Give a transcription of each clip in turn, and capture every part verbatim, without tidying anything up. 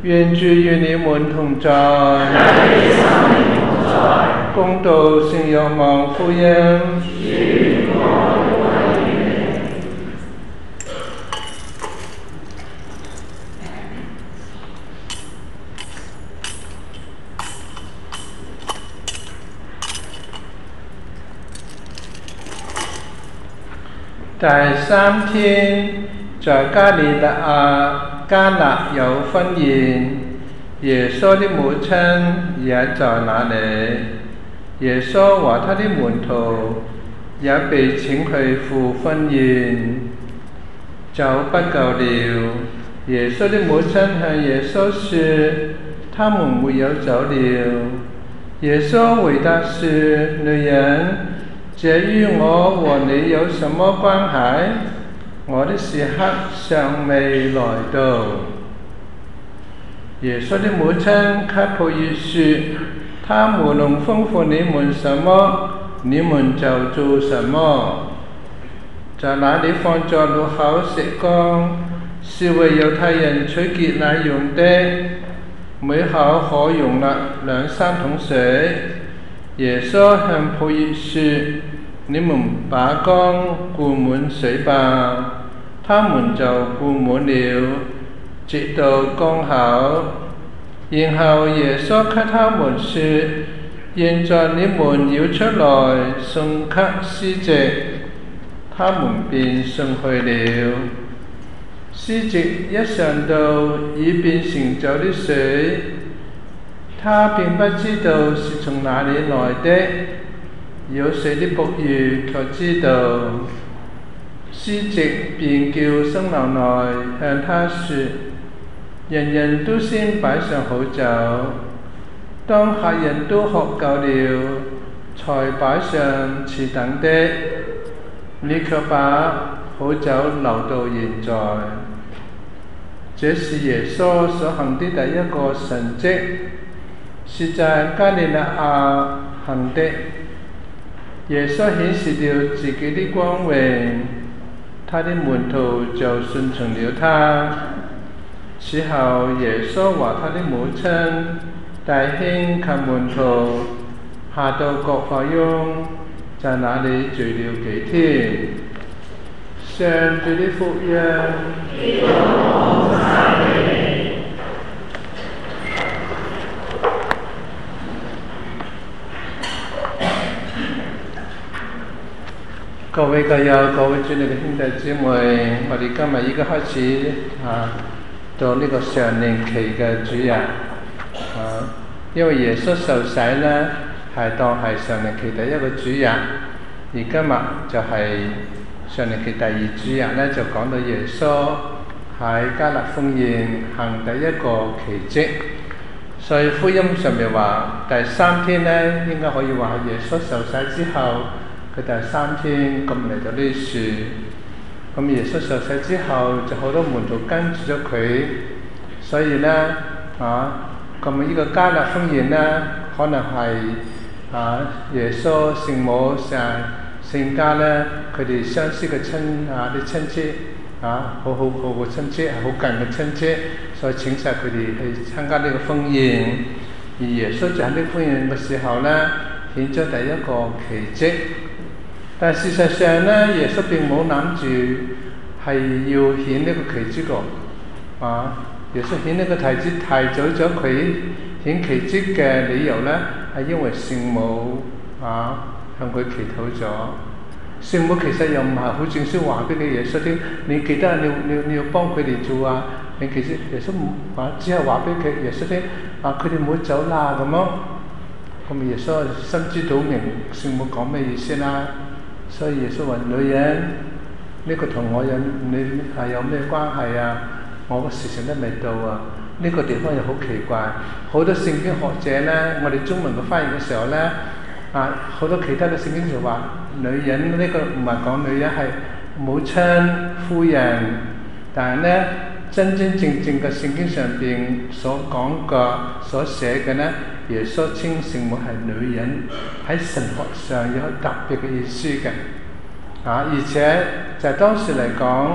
願主與你們同在，恭讀聖若望福音。第三天，在加利納亞迦納有婚宴，耶穌的母親也在那裡。耶穌和他的門徒也被請去赴婚宴。酒不夠了，耶穌的母親向耶穌說：他們沒有酒了。耶穌回答說：女人，這與我和你有什麼關係？我的時刻尚未來到。耶穌的母親給僕役說：他無論吩咐你們什麼，你們就做什麼。在那裡放着路口石缸，是為猶太人取潔奶用的，每口可容納兩三桶水。耶穌向僕役說：你們把缸灌滿水吧。他們就灌滿了，直到缸口。然後耶穌給他們說：現在你們要出來送給司席。他們便送去了。司席一嘗到已變成酒的水，他並不知道是從哪裡來的。有水的僕役卻知道。司席便叫新郎來向他說：人人都先擺上好酒，當客人都喝夠了，才擺上次等的。你卻把好酒留到現在。這是耶穌所行的第一個神蹟，是在加利納亞行的。耶穌顯示了自己的光榮，他的門徒就順從了他。此後，耶穌和他的母親、弟兄及門徒下到葛法翁，在那裡聚了幾天。上主的福音。各位教友、各位主內嘅兄弟姊妹，我哋今日已經開始啊，到呢個常年期嘅主日啊，因為耶穌受洗呢係當係常年期第一個主日，而今日就係常年期第二主日呢，就講到耶穌喺迦納婚宴行第一個奇蹟，所以福音上面話第三天呢，應該可以話係耶穌受洗之後。佢第三天咁嚟到呢樹，咁耶穌受洗之後就好多門徒跟住咗佢，所以呢，啊，咁呢個迦納婚宴呢，可能係啊耶穌聖母成聖家呢，佢哋相識嘅親啊啲親戚啊，好好好嘅親戚，係好近嘅親戚，所以請晒佢哋去參加呢個婚宴。而耶穌就喺呢個婚宴嘅時候呢，顯咗第一個奇蹟。但事實上呢，耶穌並冇諗住係要顯呢個奇蹟個，啊！耶穌顯呢個提子提早咗佢顯奇蹟嘅理由呢，係因為聖母啊向佢祈禱咗。聖母其實又唔係好正式話俾佢耶穌聽，你記得你你你要幫佢哋做啊！你其實耶穌唔話，只係話俾佢耶穌聽，啊佢哋唔好走啦咁樣。咁耶穌心知肚明聖母講咩意思啦。所以耶穌話：女人，呢、這個同我有你係有咩關係啊？我個時辰都未到啊！呢、這個地方又好奇怪，好多聖經學者呢，我哋中文嘅翻譯嘅時候呢，啊好多其他嘅聖經就話女人呢、這個唔係講女人係母親夫人，但係呢真真正正嘅聖經上邊所講嘅所寫嘅呢，耶穌稱聖母係女人，喺神學上有特別嘅意思嘅，啊！而且就當時嚟講，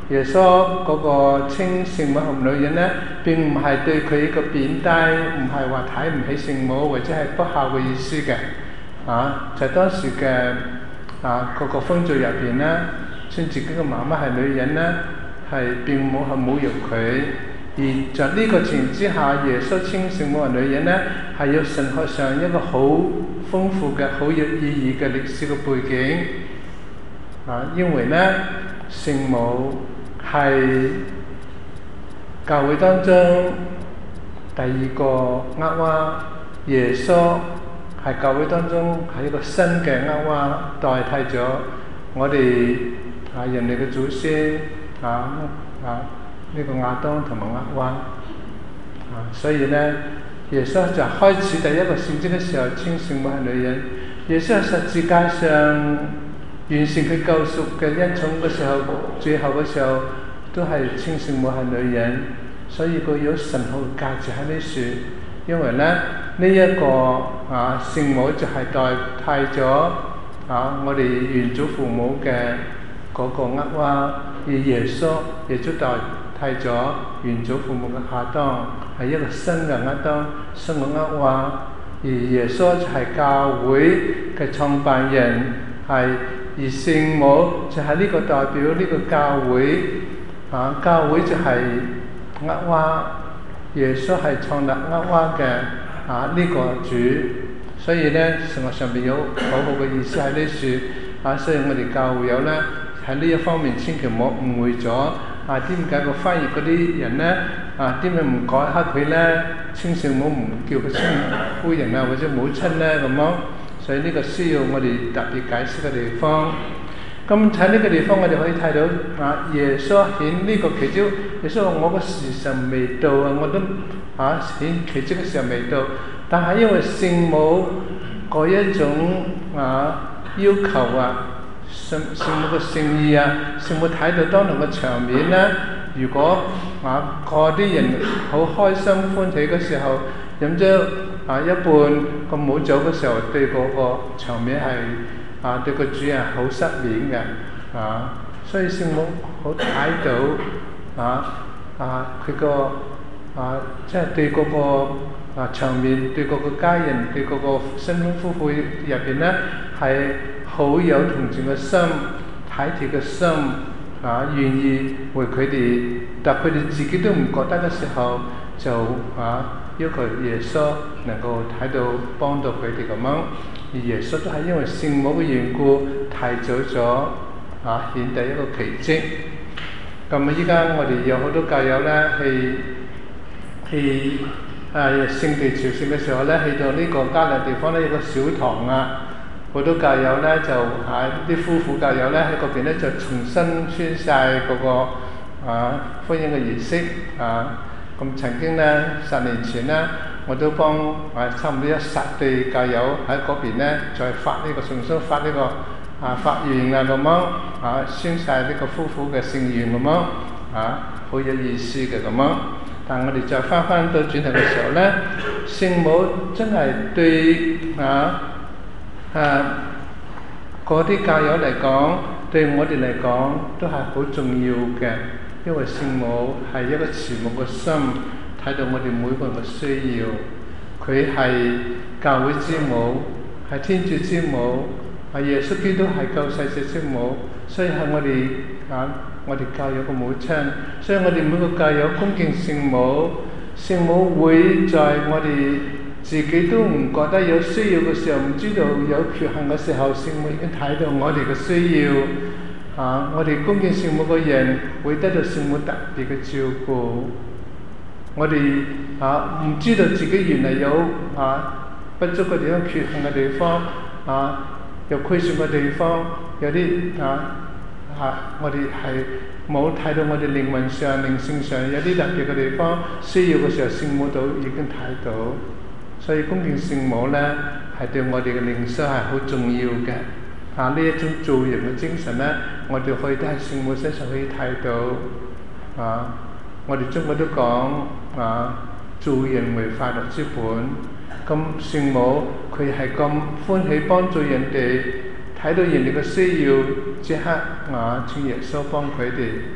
耶穌嗰個稱聖母係女人呢，並唔係對佢一個貶低，唔係話睇唔起聖母或者係不孝嘅意思嘅。啊，就係、當時嘅啊嗰個風俗入邊呢，稱自己嘅媽媽係女人呢，係並冇係侮辱佢。而在呢個情之下，耶穌稱聖母係女人呢，係有神學上一個好豐富嘅、好有意義嘅歷史嘅背景。啊，因為呢，聖母係教會當中第二個厄娃，耶穌係教會當中係一個新嘅厄娃，代替咗我哋啊人類嘅祖先啊啊呢個亞當同埋厄娃啊，所以呢，耶穌就開始第一個聖職嘅時候稱聖母係女人。耶穌喺十字架上完成佢救贖嘅恩寵嘅時候，最後嘅時候都係稱聖母係女人，所以佢有神學嘅價值喺呢處。因為咧呢一、這個啊聖母就係代替咗啊我哋原祖父母嘅嗰個厄娃，而耶穌亦都代替咗原祖父母嘅亞當，係一個新嘅厄當，新嘅厄娃。而耶穌就係教會嘅創辦人，係而聖母就係呢個代表呢個教會啊，教會就係厄娃。耶穌係創立厄娃嘅啊呢、這個主，所以呢，神學上邊有好好嘅意思喺呢處啊，所以我哋教會友呢，喺呢一方面千祈唔好誤會咗啊，點解個翻譯嗰啲人呢，啊點解唔改下佢呢？稱聖母唔叫佢稱夫人啊或者母親呢咁樣，所以呢個需要我哋特別解釋嘅地方。咁喺呢個地方，我哋可以睇到啊，耶穌顯呢個奇蹟。耶穌話：我個時辰未到啊，我都啊顯奇蹟嘅時候未到。但係因為聖母嗰一種啊要求啊，聖聖母嘅聖意啊，聖母睇到當堂嘅場面咧，如果啊嗰啲人好開心歡喜嘅時候，飲咗啊一半個母酒嘅時候，對嗰個場面係。啊，對個主人好失面嘅，啊，所以聖母好睇到啊啊佢個啊，即係對嗰個啊場面，對嗰個家人，對嗰個新婚夫婦入邊咧，係好有同情嘅心、體貼嘅心，啊，願意為佢哋，但佢哋自己都唔覺得嘅時候，就啊要求耶穌能夠睇到幫到佢哋咁樣。而耶穌都係因為聖母嘅緣故提早咗啊顯第一個奇蹟。咁啊依家我哋有好多教友咧去去啊聖地朝聖嘅時候咧，去到呢個加勒地方咧有個小堂啊，好多教友咧就啊啲夫婦教友咧喺嗰邊咧就重新宣晒嗰個啊婚姻嘅儀式啊。咁曾經咧十年前咧，我都幫啊差唔多一十對教友喺嗰邊咧，再發呢、這個重新發呢、這個啊發願啊咁樣啊宣晒呢個夫婦嘅聖願咁樣啊，好有意思嘅咁樣。但我哋再翻翻到轉頭嘅時候咧，聖母真係對啊啊嗰啲教友嚟講，對我哋嚟講都係好重要嘅。因為聖母係一個慈母嘅心，睇到我哋每個人嘅需要。佢係教會之母，係天主之母，係耶穌基督係救世者之母，所以係我哋啊，我哋教友嘅母親。所以我哋每個教友恭敬聖母，聖母會在我哋自己都唔覺得有需要嘅時候，唔知道有缺陷嘅時候，聖母已經睇到我哋嘅需要。啊！我哋恭敬聖母嘅人會得到聖母特別嘅照顧。我哋啊唔知道自己原來有啊不足嘅地方、缺陷嘅地方、啊有虧損嘅地方，有啲啊啊我哋係冇睇到我哋靈魂上、靈性上有啲特別嘅地方，需要嘅時候聖母都已經睇到。所以恭敬聖母咧係對我哋嘅靈修係好重要嘅。啊！呢一種做人嘅精神咧，我哋可以都喺聖母身上可以睇到。啊！我哋中國都講啊，做人為快樂之本。咁聖母佢係咁歡喜幫助人哋，睇到人哋嘅需要，即刻啊請耶穌幫佢哋。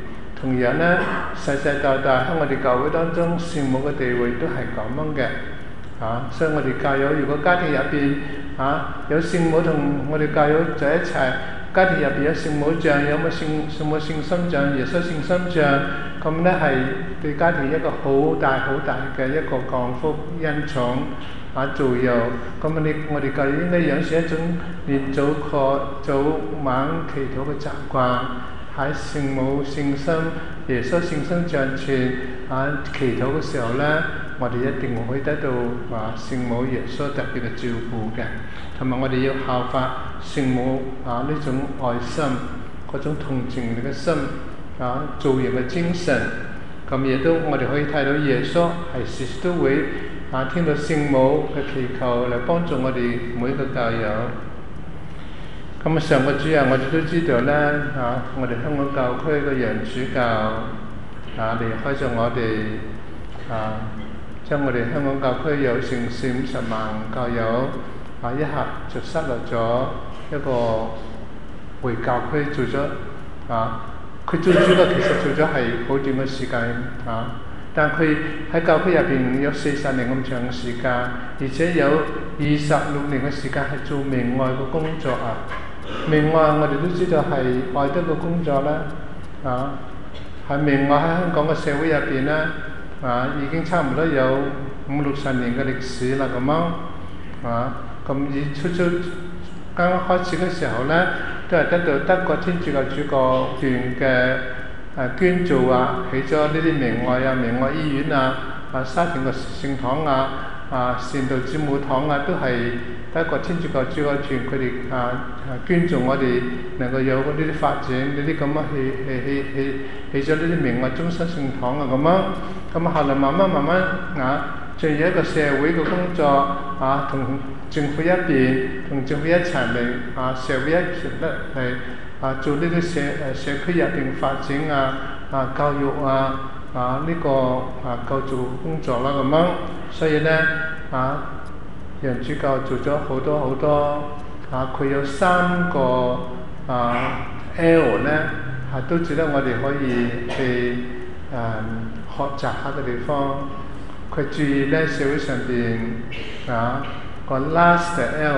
同樣咧，世世代代喺我哋教會當中，聖母嘅地位都係咁樣嘅。啊，所以我哋教友如果家庭入邊啊有聖母同我哋教友在一齊，家庭入邊有聖母像，有冇聖聖母聖心像、耶穌聖心像，咁咧係對家庭一個好大好大嘅一個降福恩寵啊造就。咁你我哋教友應該養成一種連早課早晚祈禱嘅習慣，喺聖母聖心、耶穌聖心像前啊祈禱嘅時候咧，我哋一定會得到啊聖母耶穌特別嘅照顧嘅，同埋我哋要效法聖母啊呢種愛心、嗰種同情嘅心啊做人嘅精神。咁亦都我哋可以睇到耶穌係時時都會啊聽到聖母嘅祈求嚟幫助我哋每一個教友。咁啊上個主日我哋都知道咧啊，我哋香港教區嘅楊主教啊離開咗我哋啊。將我哋香港教區有成四五十萬教友啊，一下就失落咗一個回教區做咗啊。佢做主教其實做咗係好短嘅時間啊，但佢喺教區入邊有四十年咁長嘅時間，而且有二十六年嘅時間係做明愛嘅工作啊。明愛我哋都知道係愛德嘅工作啦，啊，係明愛喺香港嘅社會入邊咧。啊，已經差唔多有五六十年嘅歷史啦，咁樣啊，咁以初初剛剛開始嘅時候咧，都係得到德國天主教主教團嘅誒捐助啊，起咗呢啲明愛啊、明愛醫院啊、啊沙田嘅聖堂啊、啊善道子母堂啊，都係德國天主教主教團佢哋啊捐助我哋能夠有呢啲發展，呢啲咁樣起起起起起咗呢啲明愛終身聖堂啊，咁樣。咁後來慢慢慢慢啊，進入一個社會嘅工作啊，同政府一邊，同政府一齊嚟啊，社會一齊咧嚟啊，做呢啲社誒社區入邊發展啊、啊教育啊、啊呢、這個啊教育工作啦咁樣。所以咧啊，楊主教做咗好多好多啊，佢有三個啊 L 咧，係、啊、都值得我哋可以去誒。啊學習下嘅地方，佢注意咧社會上邊啊個 last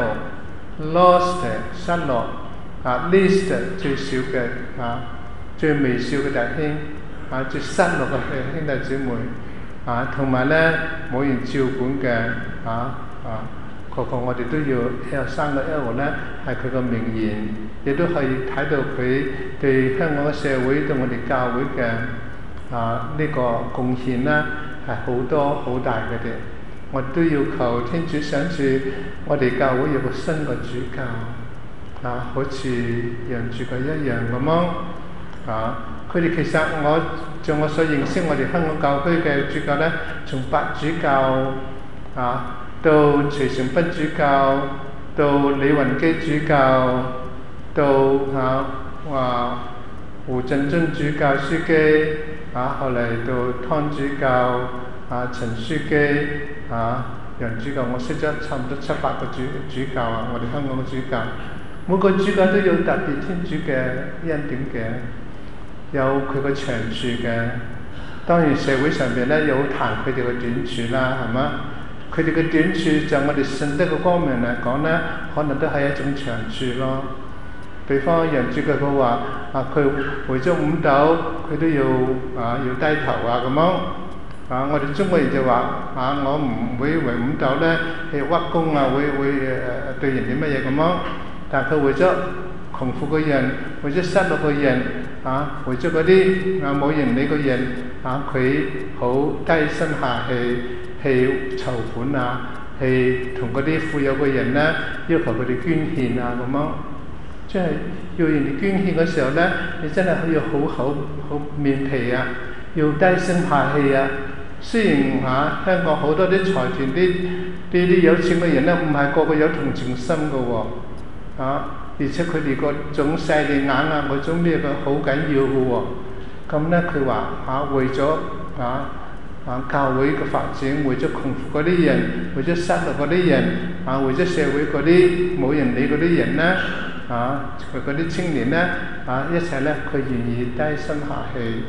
L，lost 失落啊 least 最少嘅啊最微小嘅弟兄啊最失落嘅兄弟姊妹啊，同埋咧冇人照管嘅啊啊，個個我哋都要 L 三個 L 咧係佢個名言，亦都可以睇到佢對香港嘅社會對我哋教會嘅。啊！呢、這個貢獻啦係好多好大嘅嘅，我都要求天主賞賜我哋教會有個新嘅主教啊，好似楊主教一樣咁樣啊。佢哋其實我像我所認識我哋香港教區嘅主教咧，從白主教啊到徐成斌主教，到李雲基主教，到啊話胡振中主教書記。啊！後嚟到湯主教、啊陳書記、啊楊主教，我識咗差唔多七八個主主教啊！我哋香港嘅主教，每個主教都有特別天主嘅恩典嘅，有佢個長處嘅。當然社會上邊咧有談佢哋嘅短處啦，係嘛？佢哋嘅短處就我哋信德嘅方面嚟講咧，可能都係一種長處咯。比方楊主教佢話啊，佢為咗五斗，佢都要啊要低頭啊咁樣啊。我哋中國人就話啊，我唔會為五斗咧去屈躬啊，會會誒誒對人哋乜嘢咁樣。但佢為咗窮苦嘅人，為咗失落嘅人啊，為咗嗰啲啊冇人理嘅人啊，佢好低聲下氣去籌款啊，去同嗰啲富有嘅人咧要求佢哋捐獻啊咁樣。即係要人哋捐獻嘅時候咧，你真係要好厚好面皮啊，要低聲下氣啊。雖然嚇、啊、香港好多啲財團啲啲啲有錢嘅人咧，唔係個個有同情心嘅喎、哦，啊！而且佢哋個種勢利眼啊，嗰種咩嘅好緊要嘅喎、哦。咁咧佢話嚇為咗啊啊教會嘅發展，為咗窮苦嗰啲人，為咗失落嗰啲人，啊為咗社會嗰啲冇人理嗰啲人咧。啊！佢嗰啲青年咧，啊一齊咧，佢願意低聲下氣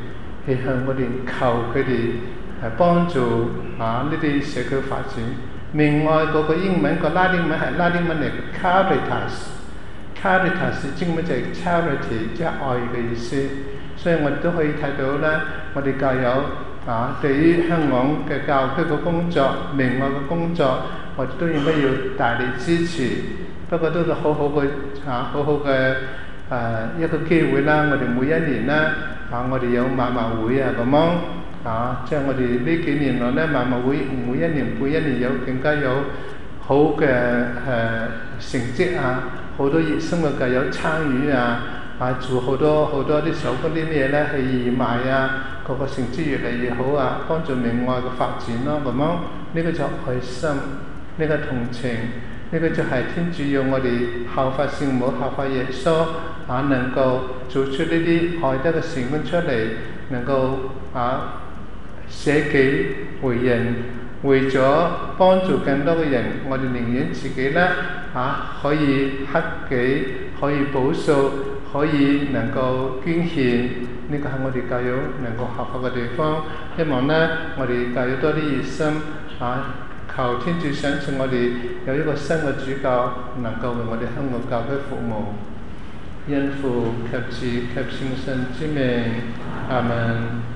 去向我哋求佢哋係幫助啊呢啲社區發展。明愛嗰個英文個拉丁文係拉丁文嚟 Caritas，Caritas 英文就係 charity， 即係愛嘅意思。所以我哋都可以睇到咧，我哋教友啊對於香港嘅教區嘅工作、明愛嘅工作，我哋都應該要大力支持。不過都係好好嘅啊，好好嘅誒、啊、一個機會啦。我哋每一年咧啊，我哋有晚晚會啊咁樣。啊！即係我哋呢幾年來咧，晚晚會每一年每一年有更加有好嘅誒、呃、成績啊，好多熱心嘅教友參與啊，啊做好多好多啲手工啲咩咧去義賣啊，個個成績越嚟越好啊，幫助明愛嘅發展咯咁樣。呢、這個就愛心，呢、這個同情，呢、這個就係天主要我哋效法聖母、效法耶穌啊，能夠做出呢啲愛德嘅成分出嚟，能夠啊〜捨己為人，為咗幫助更多嘅人，我哋寧願自己咧嚇、啊、可以克己，可以補贖，可以能夠捐獻。呢、這個係我哋教友能夠合法嘅地方。希望咧，我哋教友多啲熱心啊，求天主賞賜我哋有一個新嘅主教，能夠為我哋香港教區服務。因父及子及聖神之名，阿門。